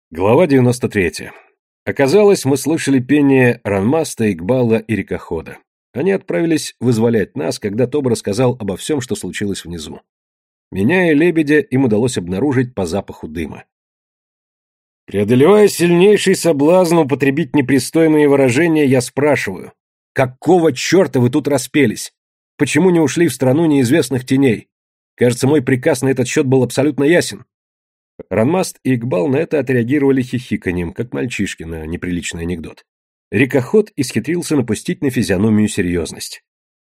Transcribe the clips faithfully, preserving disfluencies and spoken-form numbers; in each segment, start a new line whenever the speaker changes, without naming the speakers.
Глава девяносто третья. Оказалось, мы слышали пение Ранмаста, Игбала и Рикохода. Они отправились вызволять нас, когда Тоб рассказал обо всем, что случилось внизу. Меня и лебедя им удалось обнаружить по запаху дыма. Преодолевая сильнейший соблазн употребить непристойные выражения, я спрашиваю, какого черта вы тут распелись? Почему не ушли в страну неизвестных теней? Кажется, мой приказ на этот счет был абсолютно ясен. Ранмаст и Игбал на это отреагировали хихиканьем, как мальчишки на неприличный анекдот. Рикоход исхитрился напустить на физиономию серьезность.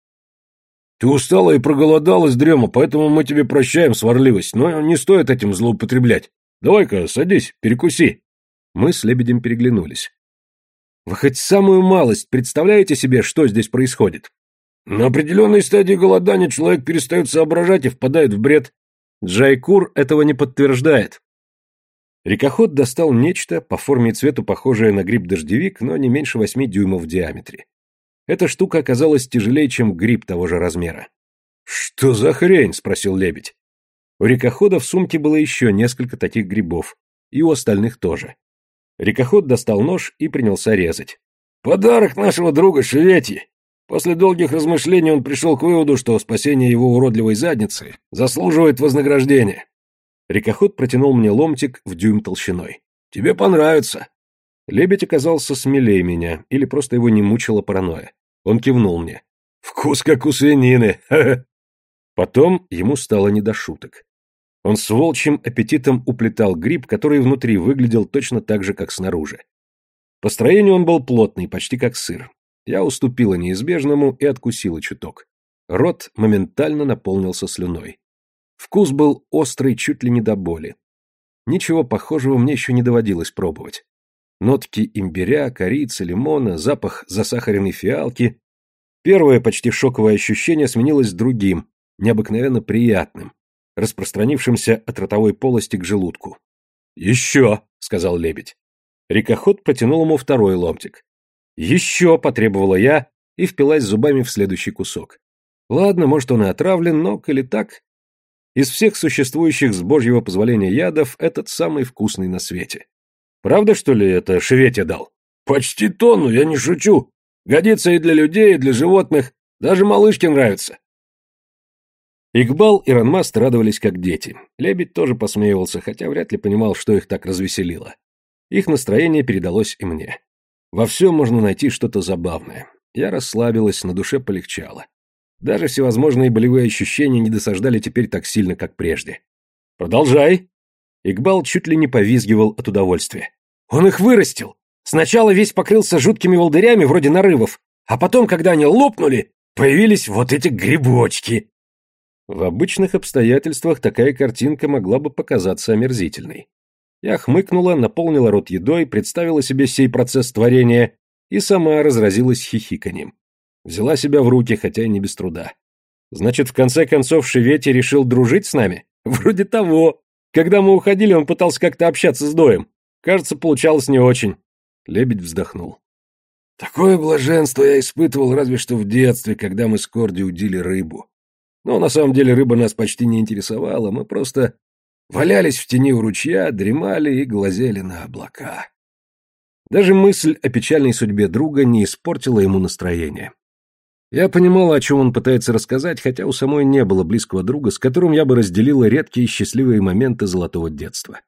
«Ты устала и проголодалась, Дрема, поэтому мы тебе прощаем сварливость, но не стоит этим злоупотреблять. Давай-ка, садись, перекуси». Мы с лебедем переглянулись. «Вы хоть самую малость представляете себе, что здесь происходит?» «На определенной стадии голодания человек перестает соображать и впадает в бред». Джайкур этого не подтверждает. Рикоход достал нечто, по форме и цвету похожее на гриб-дождевик, но не меньше восьми дюймов в диаметре. Эта штука оказалась тяжелее, чем гриб того же размера. «Что за хрень?» — спросил лебедь. У Рикохода в сумке было еще несколько таких грибов, и у остальных тоже. Рикоход достал нож и принялся резать. «Подарок нашего друга Шеветьи!» После долгих размышлений он пришел к выводу, что спасение его уродливой задницы заслуживает вознаграждения. Рикоход протянул мне ломтик в дюйм толщиной. «Тебе понравится». Лебедь оказался смелее меня, или просто его не мучила паранойя. Он кивнул мне. «Вкус как у свинины! Ха-ха!» Потом ему стало не до шуток. Он с волчьим аппетитом уплетал гриб, который внутри выглядел точно так же, как снаружи. По строению он был плотный, почти как сыр. Я уступила неизбежному и откусила чуток. Рот моментально наполнился слюной. Вкус был острый чуть ли не до боли. Ничего похожего мне еще не доводилось пробовать. Нотки имбиря, корицы, лимона, запах засахаренной фиалки. Первое почти шоковое ощущение сменилось другим, необыкновенно приятным, распространившимся от ротовой полости к желудку. «Еще!» — сказал лебедь. Рикоход протянул ему второй ломтик. «Еще!» — потребовала я и впилась зубами в следующий кусок. Ладно, может, он и отравлен, но, коли так... Из всех существующих с божьего позволения ядов этот самый вкусный на свете. Правда, что ли, это Шеветья дал? Почти тонну, я не шучу. Годится и для людей, и для животных. Даже малышке нравится. Игбал и Ранмаст радовались как дети. Лебедь тоже посмеивался, хотя вряд ли понимал, что их так развеселило. Их настроение передалось и мне. Во всем можно найти что-то забавное. Я расслабилась, на душе полегчало. Даже всевозможные болевые ощущения не досаждали теперь так сильно, как прежде. «Продолжай!» Игбал чуть ли не повизгивал от удовольствия. «Он их вырастил! Сначала весь покрылся жуткими волдырями, вроде нарывов, а потом, когда они лопнули, появились вот эти грибочки!» В обычных обстоятельствах такая картинка могла бы показаться омерзительной. Я хмыкнула, наполнила рот едой, представила себе сей процесс творения и сама разразилась хихиканьем. Взяла себя в руки, хотя и не без труда. Значит, в конце концов Шеветья решил дружить с нами? Вроде того. Когда мы уходили, он пытался как-то общаться с Доем. Кажется, получалось не очень. Лебедь вздохнул. Такое блаженство я испытывал разве что в детстве, когда мы с Корди удили рыбу. Но на самом деле рыба нас почти не интересовала, мы просто валялись в тени у ручья, дремали и глазели на облака. Даже мысль о печальной судьбе друга не испортила ему настроение. Я понимала, о чем он пытается рассказать, хотя у самой не было близкого друга, с которым я бы разделила редкие счастливые моменты золотого детства.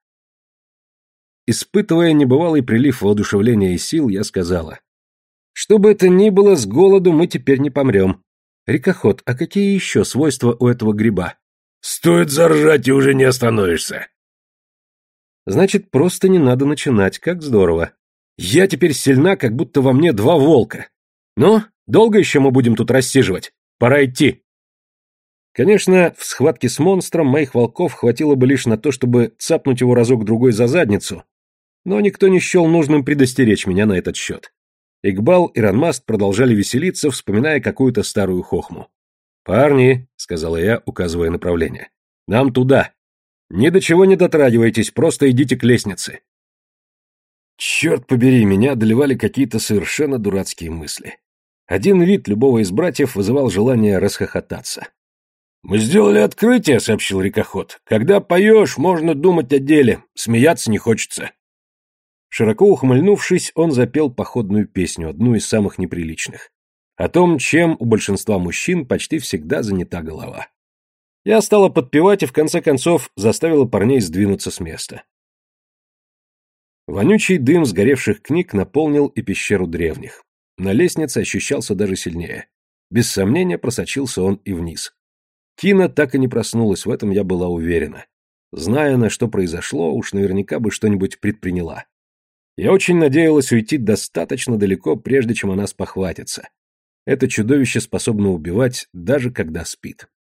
Испытывая небывалый прилив воодушевления и сил, я сказала: «Что бы это ни было, с голоду мы теперь не помрем. Рикоход, а какие еще свойства у этого гриба?» «Стоит заржать, и уже не остановишься». «Значит, просто не надо начинать, как здорово. Я теперь сильна, как будто во мне два волка. Ну, долго еще мы будем тут рассиживать? Пора идти». Конечно, в схватке с монстром моих волков хватило бы лишь на то, чтобы цапнуть его разок-другой за задницу, но никто не счел нужным предостеречь меня на этот счет. Игбал и Ранмаст продолжали веселиться, вспоминая какую-то старую хохму. «Парни», — сказала я, указывая направление, — «нам туда. Ни до чего не дотрагивайтесь, просто идите к лестнице». Черт побери, меня одолевали какие-то совершенно дурацкие мысли. Один вид любого из братьев вызывал желание расхохотаться. «Мы сделали открытие», — сообщил Рикоход. «Когда поешь, можно думать о деле, смеяться не хочется». Широко ухмыльнувшись, он запел походную песню, одну из самых неприличных. О том, чем у большинства мужчин почти всегда занята голова. Я стала подпевать и в конце концов заставила парней сдвинуться с места. Вонючий дым сгоревших книг наполнил и пещеру древних. На лестнице ощущался даже сильнее. Без сомнения просочился он и вниз. Кина так и не проснулась, в этом я была уверена. Зная, на что произошло, уж наверняка бы что-нибудь предприняла. Я очень надеялась уйти достаточно далеко, прежде чем она спохватится. Это чудовище способно убивать, даже когда спит.